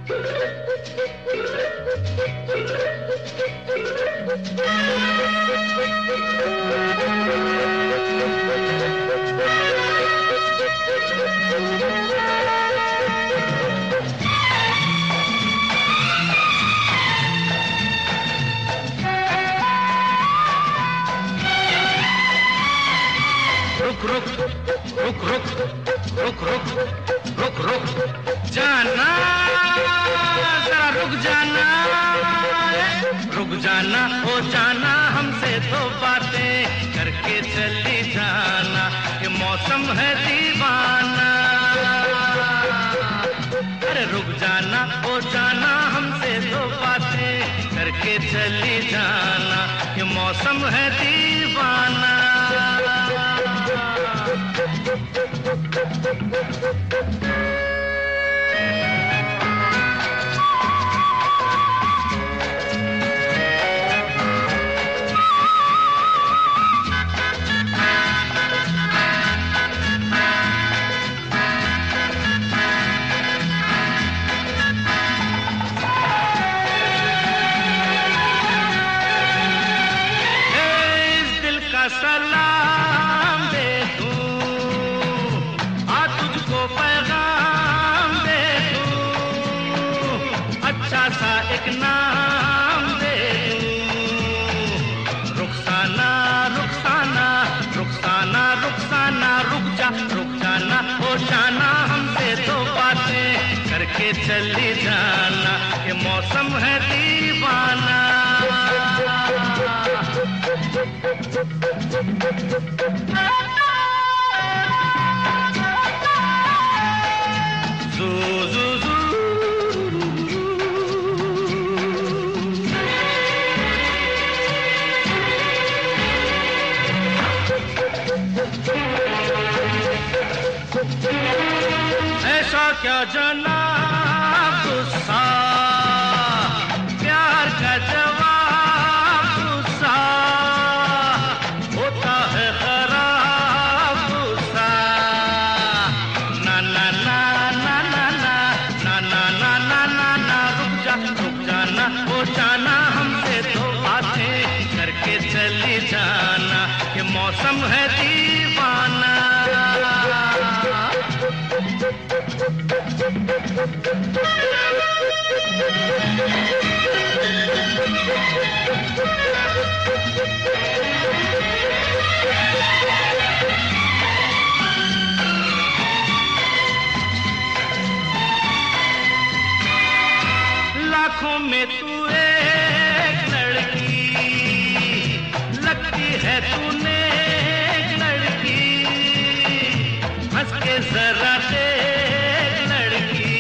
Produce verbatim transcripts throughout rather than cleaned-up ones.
रुक रुक रुक रुक रुक रुक रुक रुक जाना, जरा रुक जाना, रुक जाना, हो जाना हमसे तो बातें करके चली जाना, ये मौसम है दीवाना। अरे रुक जाना, हो जाना हमसे तो बातें करके चली जाना, ये मौसम है दीवाना। सलाम दे दूं, आ तुझको पैगाम दे दूं, अच्छा सा एक नाम दे दूं, रुखसाना रुखसाना रुखसाना रुखसाना, रुक जा रुक जाना, हो जाना हमसे तो बातें करके चली जाना, ये मौसम है दीवाना। Zoo, zoo, zoo. ऐसा क्या जनाब गुस्सा, प्यार का जवाब गुस्सा, होता है खराब गुस्सा। ना ना ना ना ना ना ना ना ना ना ना ना, रुक जा रुक जाना, हो जाना हमसे तो बातें करके चली जाना, ये मौसम है दीवाना। लाखों में तू एक लड़की लगती है, तूने एक लड़की, हंस के जरा देख लड़की,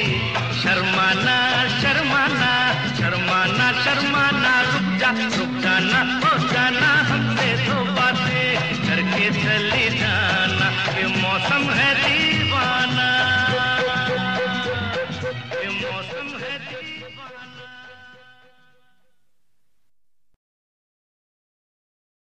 शर्माना शर्माना शर्माना शर्माना, रुक जा रुक जा